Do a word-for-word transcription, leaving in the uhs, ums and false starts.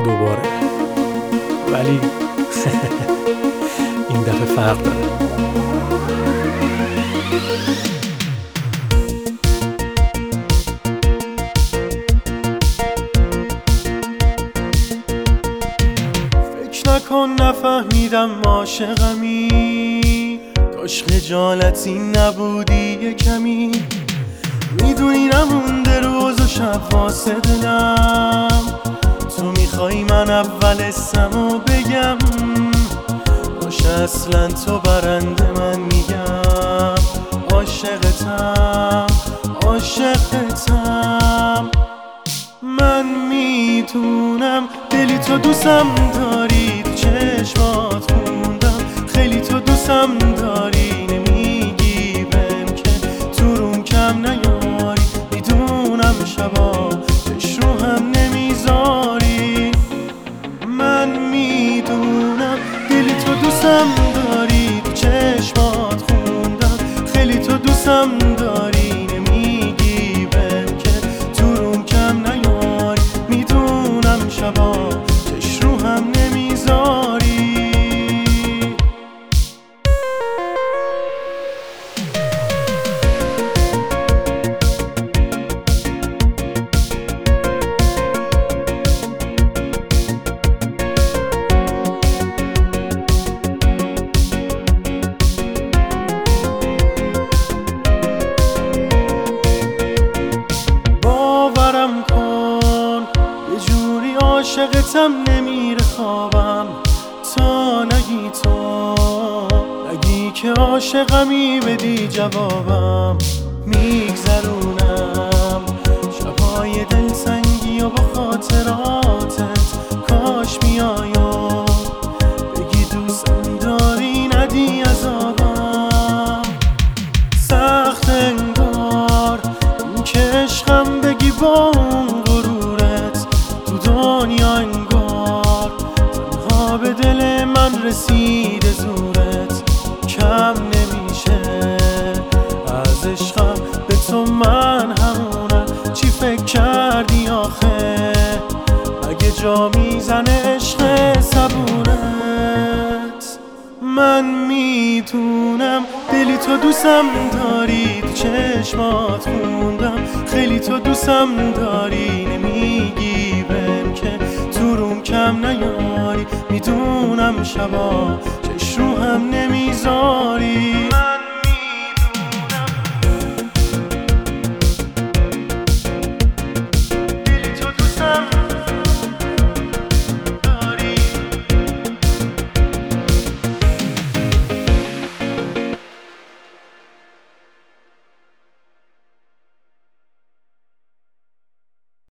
دوباره، ولی این دفعه فرق داره. فکر نکن نفهمیدم عاشقمی، کاش خجالتی نبودی یه کمی. میدونی نمونده روز و شب واسه دلم، تو میخوای من اول اسمو بگم، باشه اصلا تو برنده من میگم عاشقتم عاشقتم. من میدونم دلی تو دوستم داری، تو چشمات خوندم خیلی تو دوستم داری. نمیگی بهم که تو روم کم نیاری، میدونم شبا چش رو هم نمیذاری. من میدونم دلی تو دوستم داری، تو چشمات خوندم خیلی تو دوستم داری. نمیگی بهم که تو روم کم نیاری، میدونم شبا چش رو هم نمیذاری. عاشقتم نمیره خوابم تا نگی، تو نگی که عاشقمی بدی جوابم. میگذرونم شبای دلتنگی و با خاطراتت، کاش میای و بگی دوستم داری ندی عذابم. سخت انگار این که عشقم بگی با اون غرورت، تو دنیا انگار تنها به دل من رسیده زورت. کم نمیشه از عشقم به تو من همونم، چی فکر کردی آخه مگه جا میزنه عشق صبورت. من میدونم دلی تو دوستم داری، تو چشمات خوندم خیلی تو دوستم داری. نمیگی بهم که تو روم کم نیاری، میدونم شبا چش رو هم نمیذاری.